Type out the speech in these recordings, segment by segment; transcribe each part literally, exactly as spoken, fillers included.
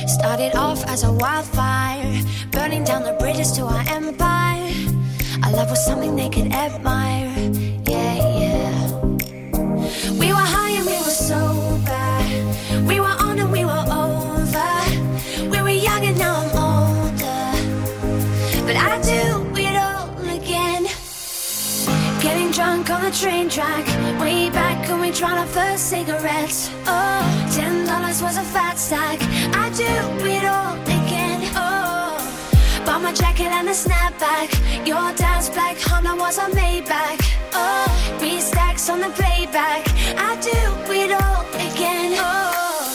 Started off as a wildfire, burning down the bridges to our empire. Our love was something they could admire. Yeah, yeah. We were high and we were sober. We were on and we were over. We were young and now I'm older. But I do it all again. Getting drunk on the train track, way back when we tried our first cigarettes. Oh, ten dollars was a fat stack. I do it all again. Oh, bought my jacket and a snapback. Your dad's black Honda was a Maybach. Oh, three stacks on the playback. I do it all again. Oh.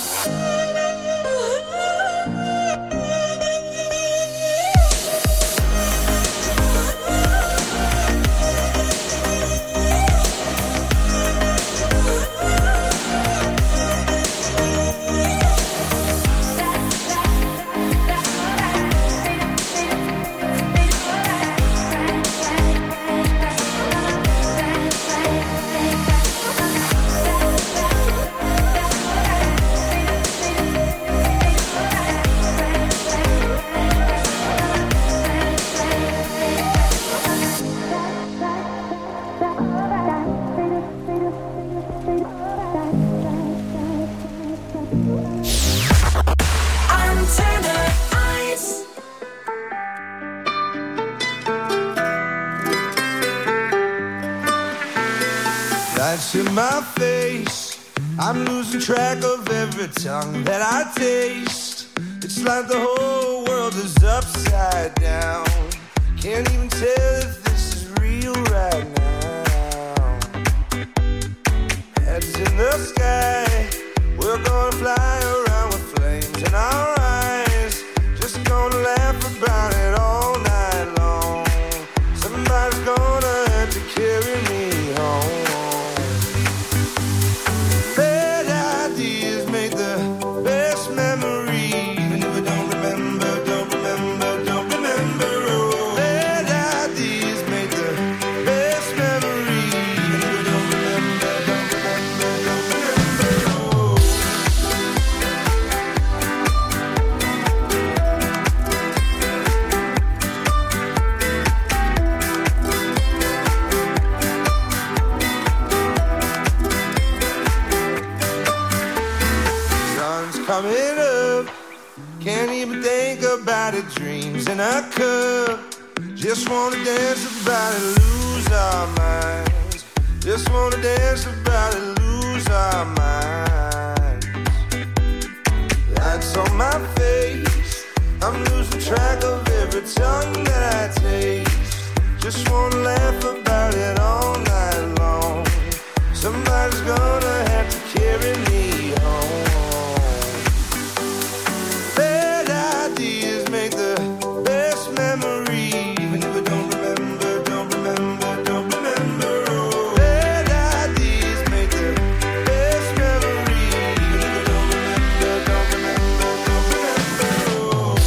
In my face, I'm losing track of every tongue that I taste. It's like the whole world is upside down. Can't even tell if this is real right now. Heads in the sky, we're gonna fly around with flames in our eyes. Just gonna laugh about it all night long. Somebody's gonna have to carry me home. Coming up, can't even think about it. Dreams in a cup, just wanna dance about it, lose our minds. Just wanna dance about it, lose our minds. Lights on my face, I'm losing track of every tongue that I taste. Just wanna laugh about it all night long. Somebody's gonna have to carry me home. Make the best memory, even if I don't remember, don't remember, don't remember. Oh, bad ideas make the best memory, even if I don't remember, don't remember, don't remember. Oh.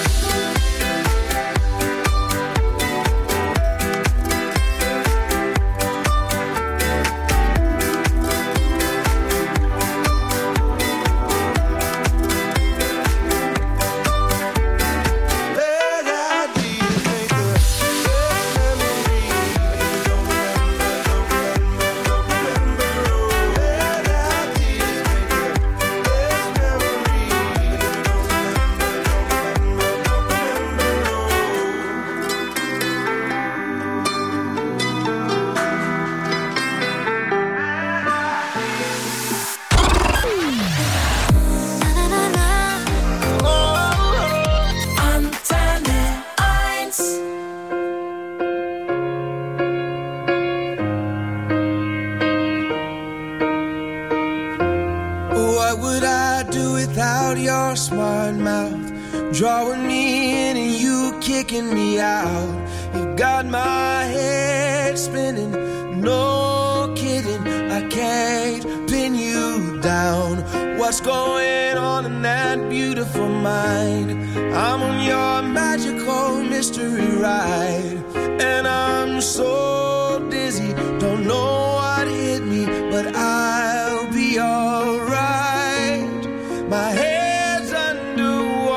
Drawing me in and you kicking me out. You got my head spinning, no kidding. I can't pin you down. What's going on in that beautiful mind? I'm on your magical mystery ride, and I'm so dizzy, don't know what hit me, but I'll be alright. My head's underwater,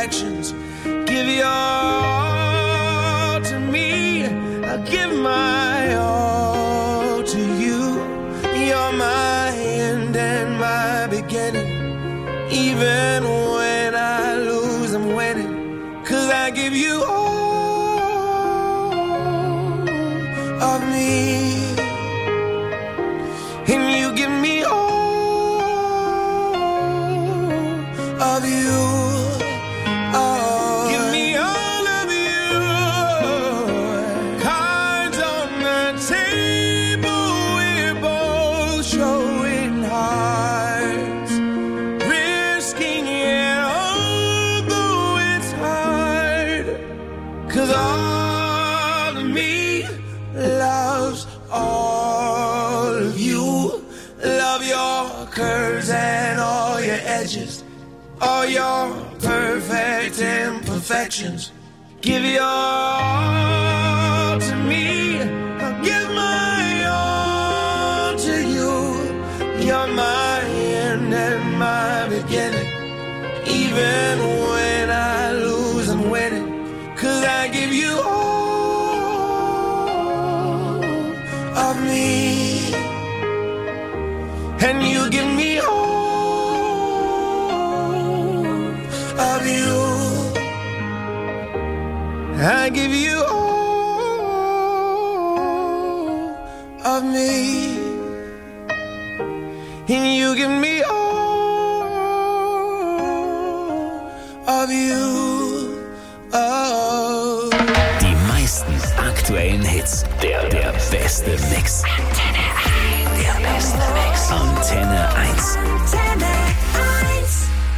imperfections. Give your all to me, I give my all to you. You're my end and my beginning. Even when I lose, I'm winning. 'Cause I give you all of me, and you give me all of you. Oh, give me all of you. Cards on the table, we're both showing hearts, risking it although it's hard. 'Cause all of me loves all of you. Love your curves and all your edges, all your perfect imperfections. Give your all to me, I'll give my all to you. You're my end and my beginning. Even when I lose, I'm winning. 'Cause I give you all of me, and you give me all of you. I give you all of me, and you give me all of you. Oh. Die meisten aktuellen Hits, der, der beste Mix. Antenne eins. Der beste Mix. Antenne eins. Antenne eins.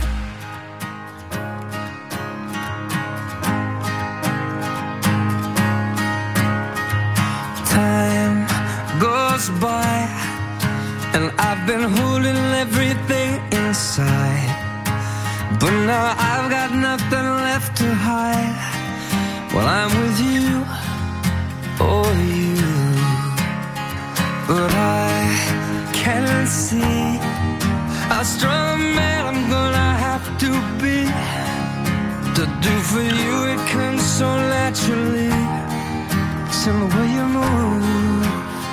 Time goes by, and I've been holding everything inside, but now I've got nothing left to hide. Well, I'm with you, oh you, but I can't see how strong a man I'm gonna have to be to do for you. It comes so naturally, it's in the way you move,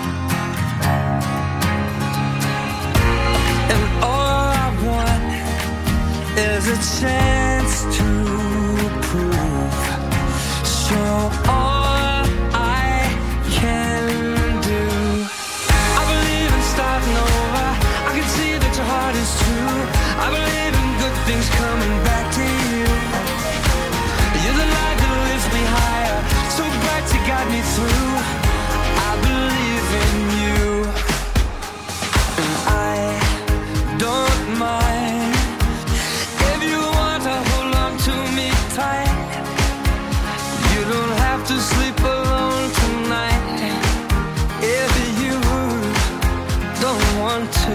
and all I want is a chance to prove, show all I can do. I believe in starting over, I can see that your heart is true. I believe in good things coming back to you. You're the light that lifts me higher, so bright you got me through. I believe in you, and I don't mind if you want to hold on to me tight. You don't have to sleep alone tonight if you don't want to.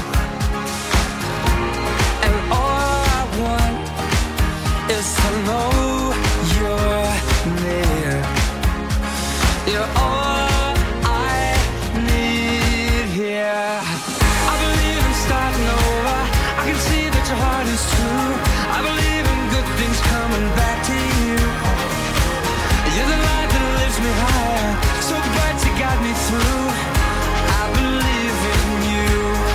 And all I want is to know you're near. You're all I need here. I believe in starting over, I can see that your heart is true. I believe in good things coming back to you. You're the light that lifts me higher, so bright you got me through. I believe in you.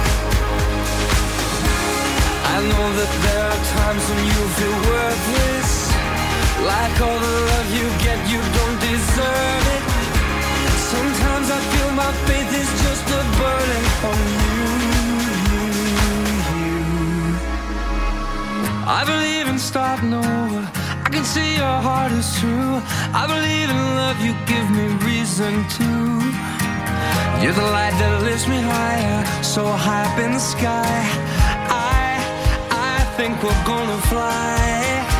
I know that there are times when you feel worthless, like all the love you get you don't deserve it. Sometimes I feel my faith is just a burden on you. I believe in starting over, I can see your heart is true. I believe in love, you give me reason to. You're the light that lifts me higher, so high up in the sky. I, I think we're gonna fly.